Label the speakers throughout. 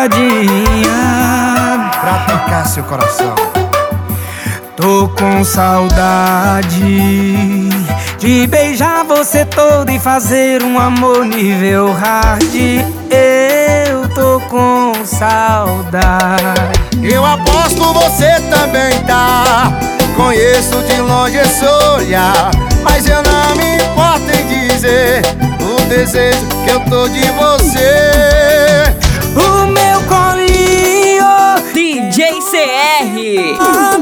Speaker 1: sentadinha
Speaker 2: pra tocar seu coração.
Speaker 1: Tô com saudade de beijar você todo e fazer um amor nível hard. Eu tô com saudade.
Speaker 2: Eu aposto você também tá. Conheço de longe esse olhar, mas eu não me importo em dizer o desejo que eu tô de você.
Speaker 1: O meu colinho
Speaker 3: DJ CR.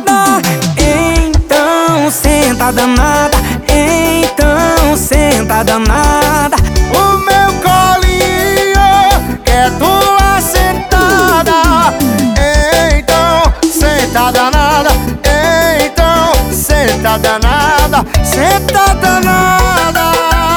Speaker 1: Então senta danada, então senta danada.
Speaker 2: O meu colinho quer tua sentada. Então senta danada, então senta danada, senta danada.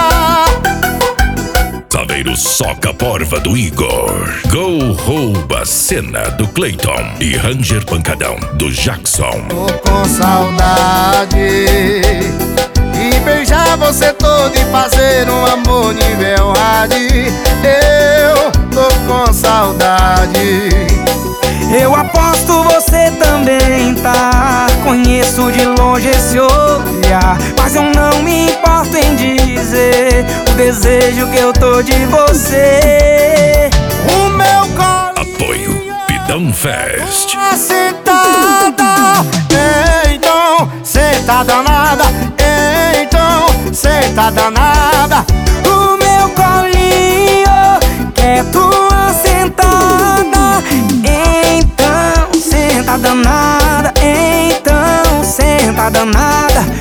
Speaker 4: Saveiro soca porva do Igor. Gol rouba a cena do Clayton. E Ranger pancadão do Jackson.
Speaker 2: Tô com saudade de beijar você todo e fazer um amor nível hard. Eu tô com saudade.
Speaker 1: Eu aposto você também tá. Conheço de longe esse olhar, mas eu não me importo em dizer o desejo que eu tô de você.
Speaker 2: O meu colinho
Speaker 4: Apoio Pidão Fest.
Speaker 2: sentada, então senta danada, então senta danada.
Speaker 1: O meu colinho quer tua sentada, então senta danada, então senta danada.